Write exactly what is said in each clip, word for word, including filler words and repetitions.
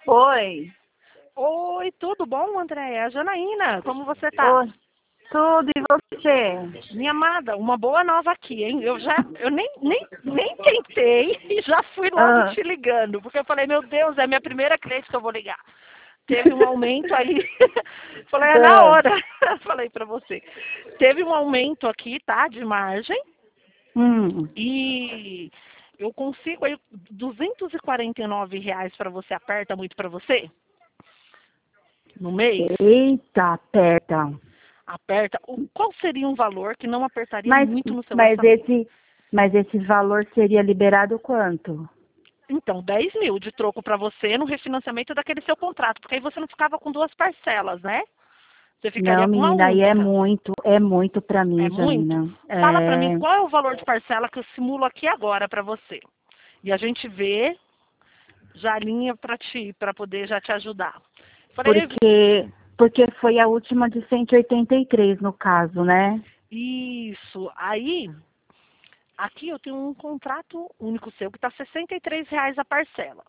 Oi. Oi, tudo bom, Andréia? Janaína, como você tá? Oi. Tudo, e você? Minha amada, uma boa nova aqui, hein? Eu já, eu nem, nem, nem tentei e já fui logo Ah. te ligando, porque eu falei, meu Deus, é minha primeira cliente que eu vou ligar. Teve um aumento aí, falei, é na Ah. hora, falei pra você. Teve um aumento aqui, tá, de margem, Hum. e eu consigo aí duzentos e quarenta e nove reais para você, aperta muito para você? No mês? Eita, aperta. Aperta. O- Qual seria um valor que não apertaria Mas, muito no seu mas, orçamento? esse, mas esse valor seria liberado quanto? Então, dez mil de troco para você no refinanciamento daquele seu contrato, porque aí você não ficava com duas parcelas, né? Você Não, ficaria com uma menina, aí é única. muito, é muito pra É mim, muito? Janina. Fala para mim É, qual é o valor de parcela que eu simulo aqui agora para você. E a gente vê já a linha para ti, para poder já te ajudar. Falei, porque, porque foi a última de cento e oitenta e três no caso, né? isso. Aí, aqui eu tenho um contrato único seu que está sessenta e três reais a parcela.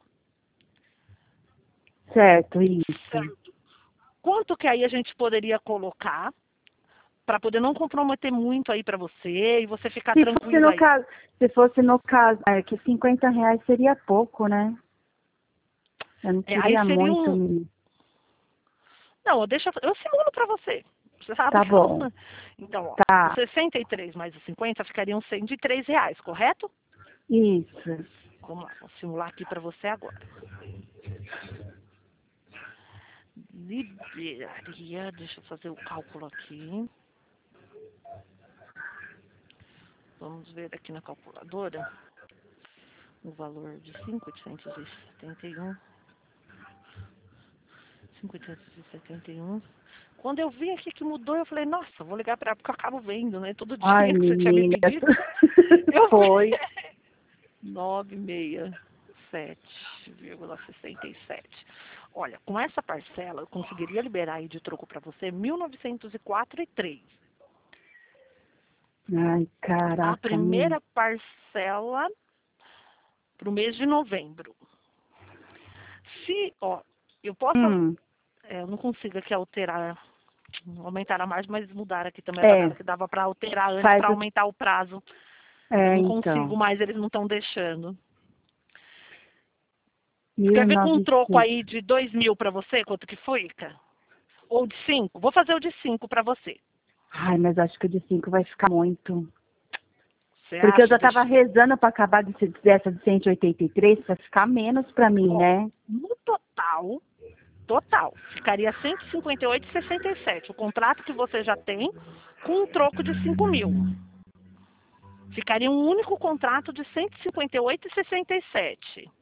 Certo, isso. Quanto que aí a gente poderia colocar para poder não comprometer muito aí para você e você ficar Se fosse tranquilo no aí? caso, se fosse no caso, é que cinquenta reais seria pouco, né? Eu não É, aí queria seria muito, um. menina. Não, deixa eu simulo para você. Você sabe Tá que eu. bom. Então, ó, os Tá. sessenta e três mais os cinquenta ficariam cento e três reais, correto? Isso. Vamos lá, vou simular aqui para você agora. Liberaria, deixa eu fazer o cálculo aqui. Vamos ver aqui na calculadora o valor de cinco mil oitocentos e setenta e um. cinco mil oitocentos e setenta e um. Quando eu vi aqui que mudou, eu falei, nossa, vou ligar para ela, porque eu acabo vendo, né? Todo Ai, dia que você tinha me menina. pedido. Eu Foi. novecentos e sessenta e sete vírgula sessenta e sete. Olha, com essa parcela, eu conseguiria liberar aí de troco para você mil novecentos e quatro vírgula três. Ai, A caraca, menina. primeira parcela para o mês de novembro. Se, ó, eu posso, Hum, é, eu não consigo aqui alterar, aumentar a margem, mas mudar aqui também a é, tabela que dava para alterar antes faz para o... aumentar o prazo. Eu É, não consigo então. mais, eles não estão deixando. Mil Quer e ver com um troco novecentos. aí de dois mil para você, quanto que fica? Ou de cinco? Vou fazer o de cinco para você. Ai, mas acho que o de cinco vai ficar muito. Você Porque eu acha? já tava Deixa. rezando pra acabar de, dessa de cento e oitenta e três pra ficar menos pra mim, Ó, né? no total, total, ficaria cento e cinquenta e oito vírgula sessenta e sete. O contrato que você já tem com um troco de cinco mil. Ficaria um único contrato de cento e cinquenta e oito vírgula sessenta e sete.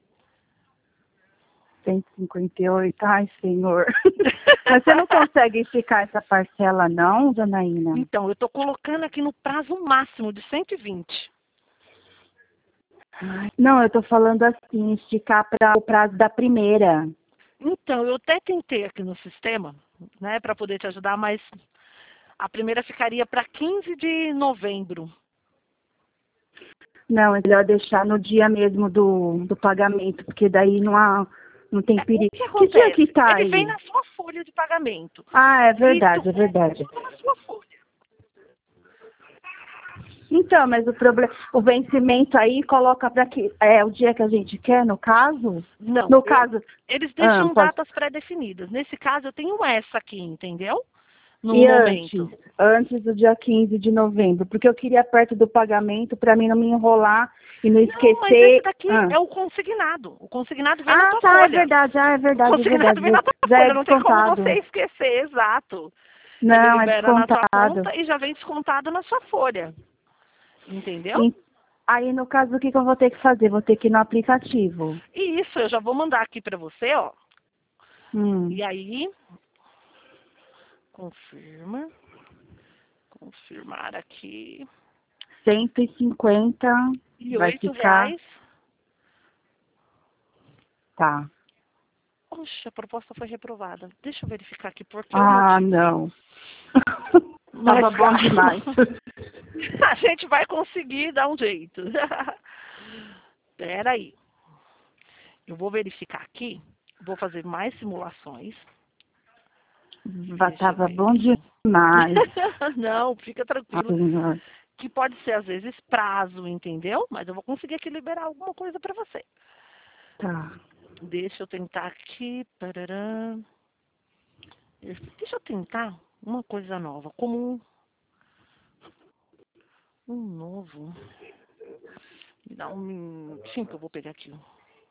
cento e cinquenta e oito, ai, senhor. Mas você não consegue esticar essa parcela, não, Janaína? Então, eu estou colocando aqui no prazo máximo de cento e vinte. Ai, não, eu tô falando assim, esticar para o prazo da primeira. Então, eu até tentei aqui no sistema, né, para poder te ajudar, mas a primeira ficaria para quinze de novembro. Não, é melhor deixar no dia mesmo do, do pagamento, porque daí não há, não tem É, o perigo. que Que dia que acontece? tá Ele vem aí? na sua folha de pagamento. Ah, é E tu verdade, é verdade. coloca na sua folha. Então, mas o problema, o vencimento aí coloca para que é o dia que a gente quer, no caso? Não, No eu- caso, eles ah, deixam pode. datas pré-definidas. Nesse caso, eu tenho essa aqui, entendeu? No E antes, momento. antes do dia quinze de novembro, porque eu queria perto do pagamento para mim não me enrolar e não Não, mas esse esquecer. daqui Ah, é o consignado. O consignado vem na ah tua tá, é folha. verdade, ah, é O verdade, é consignado verdade. vem na tua Já é folha, não tem como você descontado. esquecer, exato. Ele Não, é libera na tua descontado. conta e já vem descontado na sua folha. Entendeu? E aí, no caso, o que, que eu vou ter que fazer? Vou ter que ir no aplicativo. E isso eu já vou mandar aqui para você, ó. Hum, E aí, confirma. Confirmar aqui. cento e cinquenta E vai oito ficar. reais. Tá. Poxa, a proposta foi reprovada. Deixa eu verificar aqui por que o Ah, motivo. não. Mais Tava bom caro. demais. A gente vai conseguir dar um jeito. Espera aí. Eu vou verificar aqui Vou fazer mais simulações. Va- Deixa eu Tava ver bom aqui. demais. Não, fica Ah, tranquilo. senhor. Que pode ser, às vezes, prazo, entendeu? Mas eu vou conseguir aqui liberar alguma coisa para você. Tá. Deixa eu tentar aqui. Parará. Deixa eu tentar uma coisa nova. Como um, um novo. Me dá um minutinho que eu vou pegar aqui.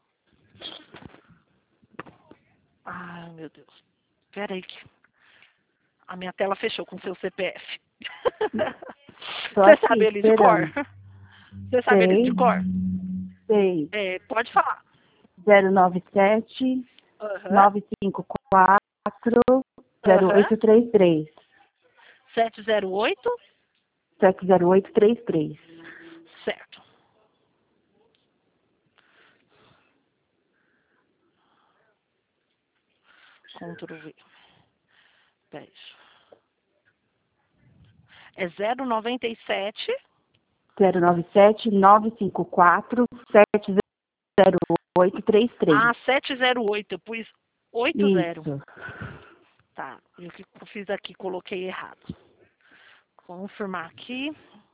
Ai, meu Deus. Espera aí que a minha tela fechou com seu C P F. Tô Você aqui sabe ele de cor? esperando. Você sabe ele de Sei, cor? sei. É, pode falar. zero nove sete, Aham. nove cinco quatro, zero Aham. oito três três. sete zero oito. sete zero oito três três. Certo. Ctrl V. Peraí. É zero nove sete. zero nove sete, nove cinco quatro, sete zero oito três três. Ah, sete zero oito. Eu pus oito zero. Isso. Tá. E o que eu fiz aqui, coloquei errado. Vou confirmar aqui.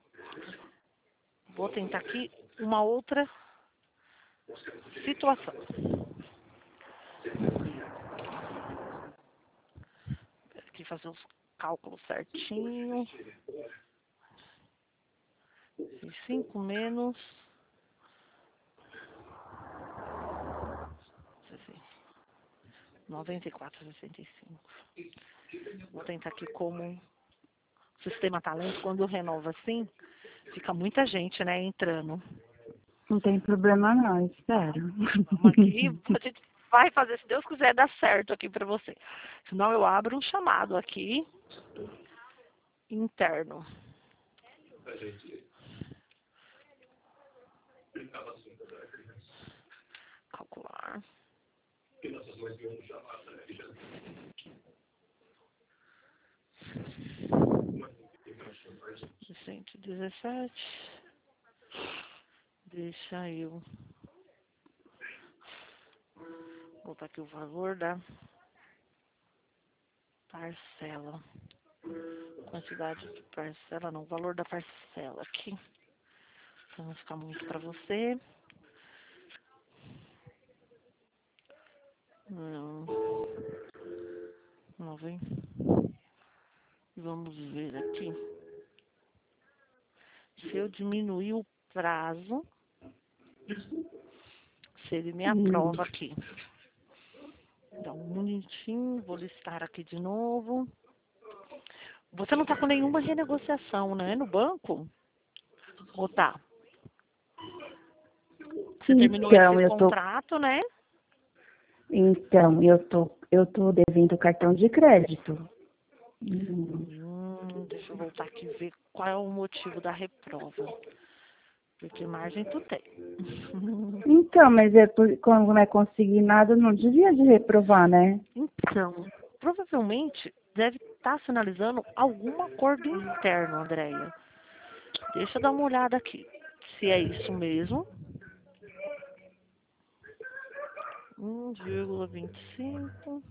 Vou tentar aqui uma outra situação. Aqui fazer os cálculos certinho. cinco menos noventa e quatro, sessenta e cinco. Vou tentar aqui como o sistema tá lento, quando renova assim, fica muita gente, né, entrando. Não tem problema não, espero. Vamos aqui, a gente vai fazer, se Deus quiser, dar certo aqui pra você. Senão eu abro um chamado aqui, interno. Calcular. cento e dezessete. Deixa eu botar aqui o valor da parcela. Quantidade de parcela, não, o valor da parcela aqui. Pra não ficar muito pra você. Não. Não vem. Vamos ver aqui. Se eu diminuir o prazo, se ele me Hum. aprova aqui. Dá um minutinho, vou listar aqui de novo. Você não tá com nenhuma renegociação, né, no banco? Ou tá? Você terminou esse Então, eu tô, contrato, né? então, eu tô, eu tô devendo cartão de crédito. Hum. Hum, deixa eu voltar aqui e ver qual é o motivo da reprova. Porque margem tu tem. Então, mas é por, quando não é conseguir nada, não devia de reprovar, né? Então, provavelmente deve estar sinalizando algum acordo interno, Andréia. Deixa eu dar uma olhada aqui. Se é isso mesmo. um vírgula vinte e cinco.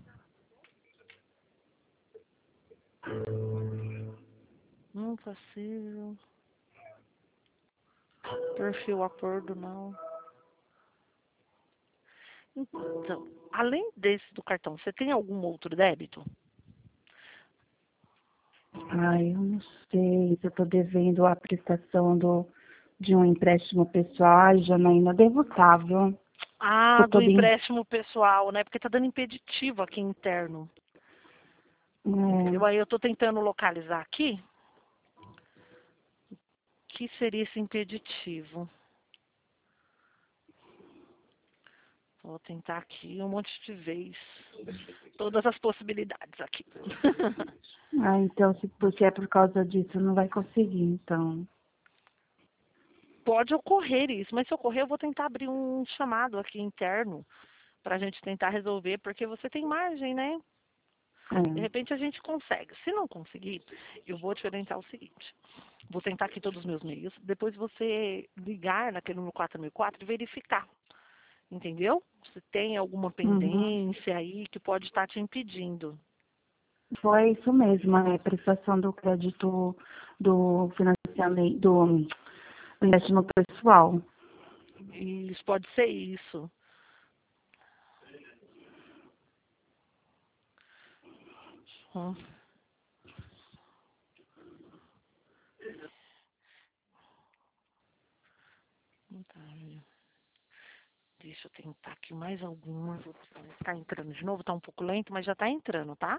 Não possível. Perfil acordo não. Então, além desse do cartão, você tem algum outro débito? Ai, eu não sei se eu tô devendo a prestação do, de um empréstimo pessoal. Ai, Janaína, devo tá, viu? Tô Ah, do toda em... empréstimo pessoal, né? Porque tá dando impeditivo aqui interno. Entendeu? É, Aí eu tô tentando localizar aqui. O que seria esse impeditivo? Vou tentar aqui um monte de vez. Todas as possibilidades aqui. ah, então, se, se é por causa disso, não vai conseguir, então. Pode ocorrer isso, mas se ocorrer, eu vou tentar abrir um chamado aqui interno para a gente tentar resolver, porque você tem margem, né? De É. repente a gente consegue. Se não conseguir, eu vou te orientar o seguinte. Vou tentar aqui todos os meus meios. Depois você ligar naquele número quatro mil e quatro e verificar. Entendeu? Se tem alguma pendência aí que pode estar te impedindo. Foi isso mesmo, a prestação do crédito do financiamento, do empréstimo pessoal. Isso pode ser isso. Hum. Tá. Deixa eu tentar aqui mais algumas. Tá entrando de novo, tá um pouco lento, mas já tá entrando, tá?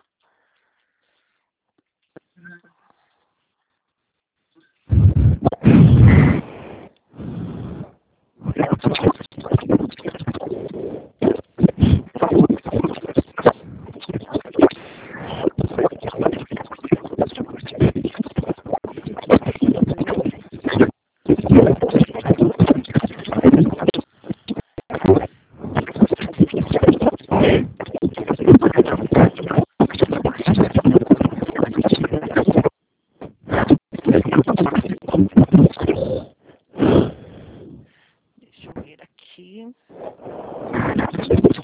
Deixa eu ver aqui.